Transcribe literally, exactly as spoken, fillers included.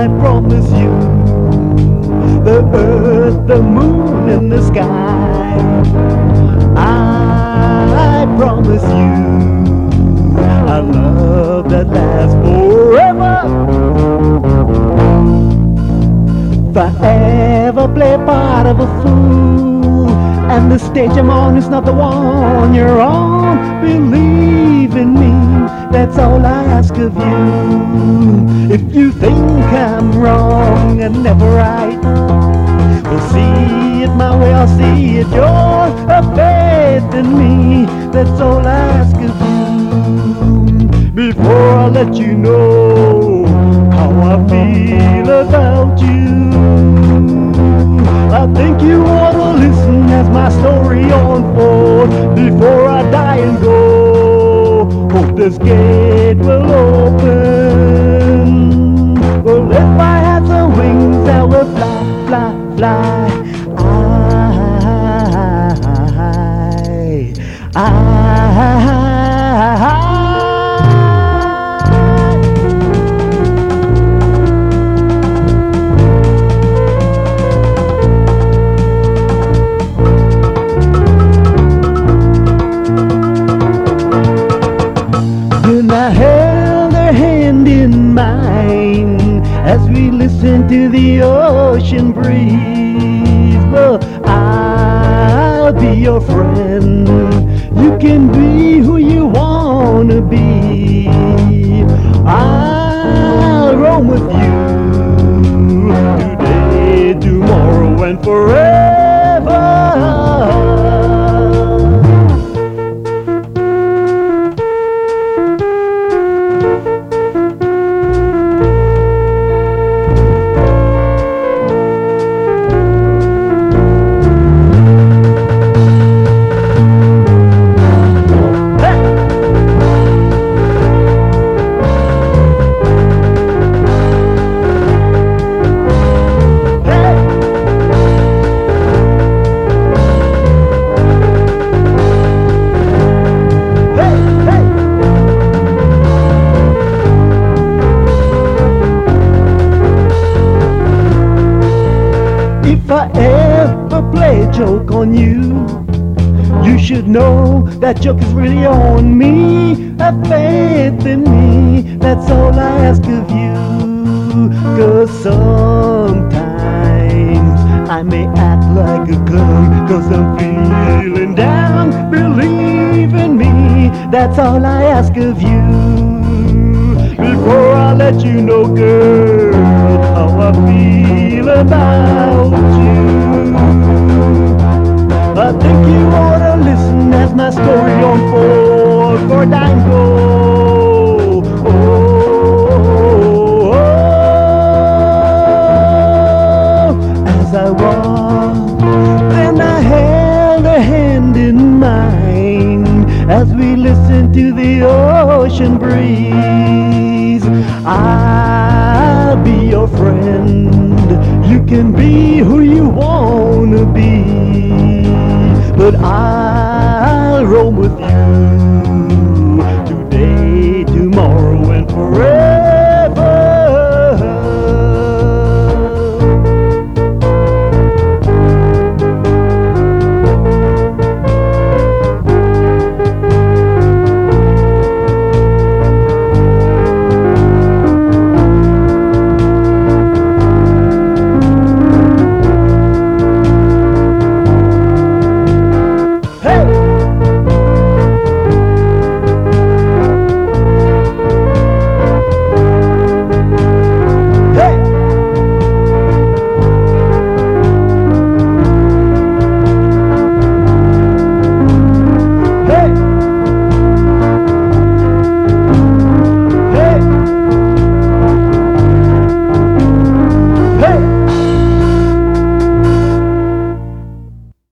I promise you, the earth, the moon, and the sky. I promise you a love that lasts forever. If I ever play part of a fool, and the stage I'm on is not the one you're on, believe in me, that's all I ask of you. If you think I'm wrong and never right, well, see it my way, I'll see it yours. Have faith in me, that's all I ask of you. Before I let you know how I feel about you, I think you ought to listen as my story unfolds. Before I die and go, hope this gate will open. Well, if I had some wings, I would fly, fly, fly. I, I, Then I held her hand in mine as we listened to the ocean breeze. Well, I'll be your friend. You can be who you want to be. I'll roam with you today, tomorrow, and forever. If I ever play a joke on you, you should know that joke is really on me. Have faith in me, that's all I ask of you. Cause sometimes I may act like a clown, cause I'm feeling down. Believe in me, that's all I ask of you. Before I let you know, girl, how I feel about you, I think you ought to listen as my story unfolds. For time go, oh, oh, oh, as I walked, then I held her hand in mine as we listened to the ocean breeze. I'll be your friend. You can be who you want to be, but I'll roam with you